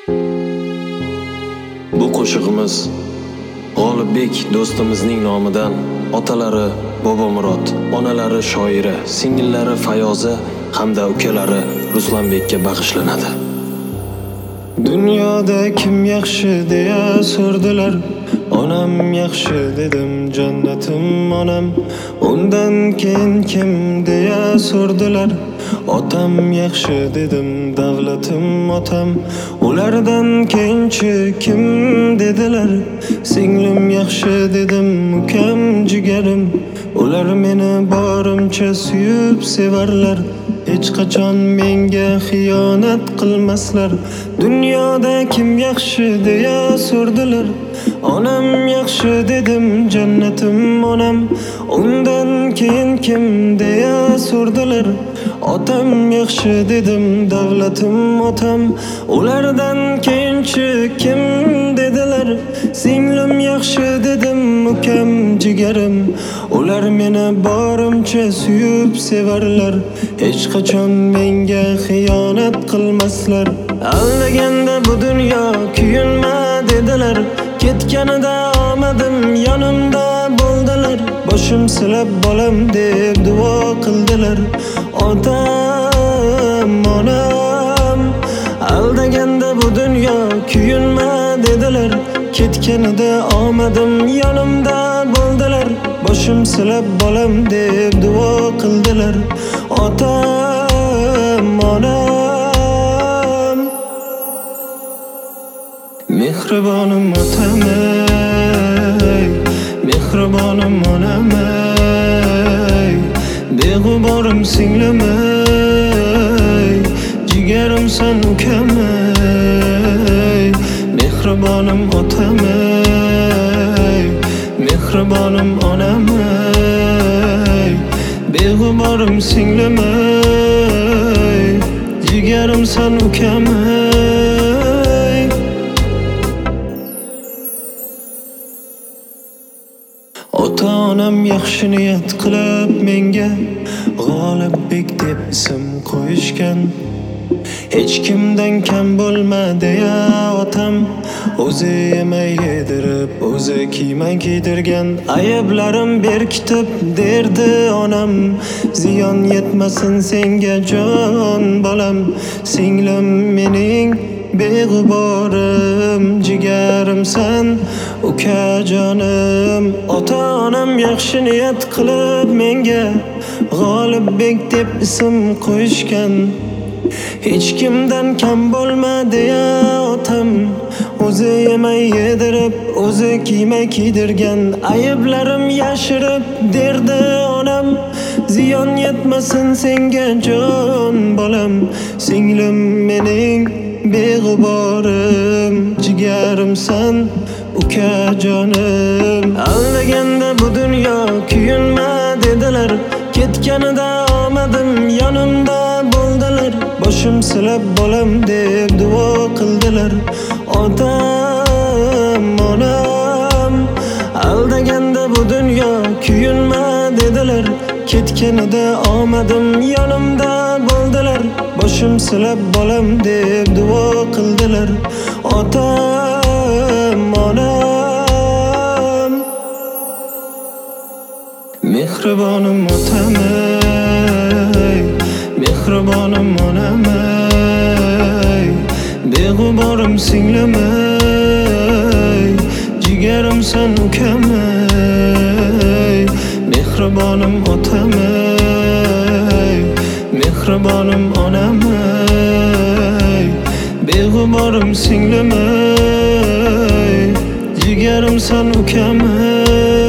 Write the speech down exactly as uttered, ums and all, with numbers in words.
Bu qo'shig'imiz G'olibbek do'stimizning nomidan otalari Bobomurod, onalari shoira, singillari Fayoza hamda ukalari Ruslanbekka bag'ishlanadi. Dunyoda kim yaxshi deya so'rdilar. Onam yaxshi dedim, jannatim onam. Undan keyin kim deya so'rdilar. Otam yaxshi dedim, davlatim otam. Ulardan keyinchi kim dedilar. Singlim yaxshi dedim, ukam jigarim. Ular meni borimcha suyib sevarlar. Hech qachon menga xiyonat qilmaslar. Dunyoda kim yaxshi deya so'rdilar. Onam yaxshi dedim, jannatim onam. Undan keyin kim deya so'rdilar. Otam yaxshi dedim, davlatim otam. Ulardan keyinchi kim dedilar. Singlim yaxshi dedim, ukam jigarim. Ular meni borimcha suyib sevarlar. Hech qachon menga xiyonat qilmaslar. Aldaganda bu dunyo kuyinma dedilar. Ketganida omadim yonimda bo'ldilar. Boshim silab bolam deb duo qildilar. Otam, onam. Aldaganda bu dunyo kuyinma dedilar. Ketganida omadim yonimda bo'ldilar. Boshim silab bolam deb duo qildilar. Otam, onam. Mehribonim otam ey, mehribonim onam ey, beg'uborim singlim ey, jigarim san ukam ey. Mehribonim otam ey, mehribonim onam ey, beg'uborim singlim ey, jigarim san ukam ey. Ota-onam yaxshi niyat qilib menga G'olibbek deb ism qo'yishgan. Hech kimdan kam bo'lma deya otam o'zi yemay yedirib, o'zi kiymay kiydirgan. Ayblarim berkitib derdi onam. Ziyon yetmasin senga jon bolam. Singlim mening beg'uborim, jigarimsan ukajonim. Ota-onam yaxshi niyat qilib menga G'olibbek deb ism qo'yishgan. Hech kimdan kam bo'lma deya otam o'zi yemay yedirib, o'zi kiymay kiydirgan. Ayblarim yashirib derdi onam. Ziyon yetmasin senga jon bolam. Singlim mening beg'uborim, jigarimsan ukajonim. Aldaganda bu dunyo kuyinma dedilar. Ketganida omadim yonimda bo'ldilar. Boshim silab bolam deb duo qildilar. Otam, onam. Aldaganda bu dunyo kuyinma dedilar. Ketganida omadim yonimda bo'ldilar. Boshim silab bolam deb duo qildilar. Otam, onam. Mehribonim otam ey, mehribonim onam ey, beg'uborim singlim ey, jigarim san ukam ey. Mehribonim otam ey, mehribonim onam ey, beg'uborim singlim ey, jigarim san ukam ey.